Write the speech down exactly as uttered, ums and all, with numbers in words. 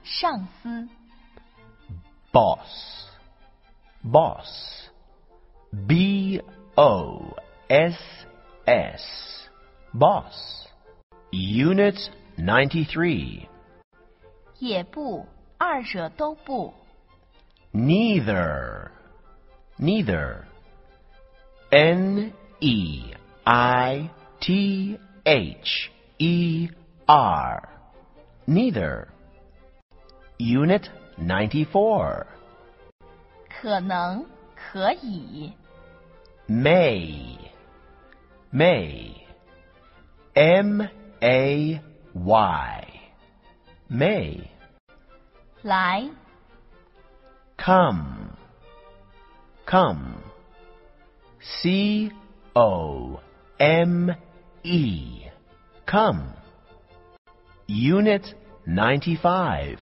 上司。 boss, boss, B O S S, boss. Unit ninety-three. 也不，二者都不。 Neither, neither. N E I T H E R, neither. Unit ninety-four. 可能，可以。 May, may. M A Y, may. 来， Come, come. C O M E, come. Unit ninety-five.